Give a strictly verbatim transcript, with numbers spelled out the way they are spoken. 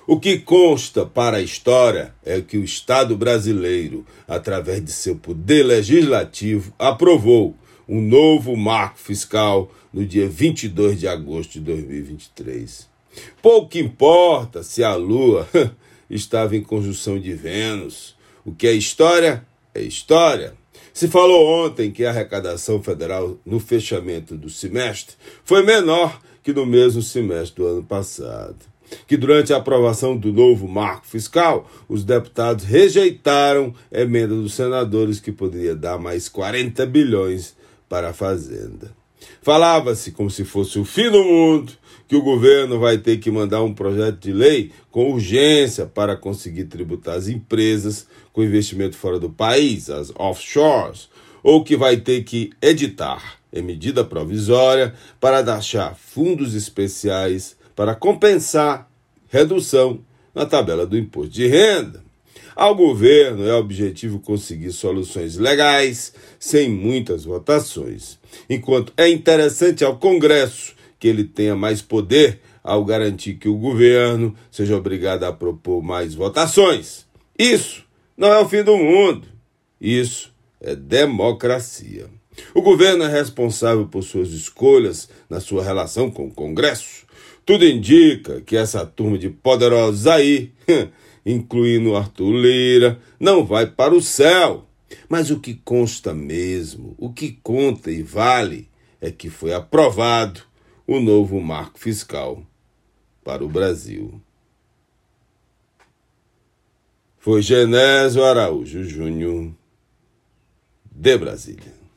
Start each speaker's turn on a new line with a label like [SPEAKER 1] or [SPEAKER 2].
[SPEAKER 1] O que consta para a história é que o Estado brasileiro, através de seu poder legislativo, aprovou um novo marco fiscal no dia vinte e dois de agosto de dois mil e vinte e três. Pouco importa se a Lua estava em conjunção de Vênus. O que é história, é história. Se falou ontem que a arrecadação federal no fechamento do semestre foi menor que no mesmo semestre do ano passado. Que durante a aprovação do novo marco fiscal, os deputados rejeitaram a emenda dos senadores que poderia dar mais quarenta bilhões para a Fazenda. Falava-se como se fosse o fim do mundo, que o governo vai ter que mandar um projeto de lei com urgência para conseguir tributar as empresas com investimento fora do país, as offshores, ou que vai ter que editar, em medida provisória, para deixar fundos especiais para compensar redução na tabela do imposto de renda. Ao governo é objetivo conseguir soluções legais sem muitas votações, enquanto é interessante ao Congresso que ele tenha mais poder ao garantir que o governo seja obrigado a propor mais votações. Isso não é o fim do mundo, isso é democracia. O governo é responsável por suas escolhas na sua relação com o Congresso. Tudo indica que essa turma de poderosos aí, incluindo Arthur Lira, não vai para o céu. Mas o que consta mesmo, o que conta e vale, é que foi aprovado o novo marco fiscal para o Brasil. Foi Genésio Araújo Júnior, de Brasília.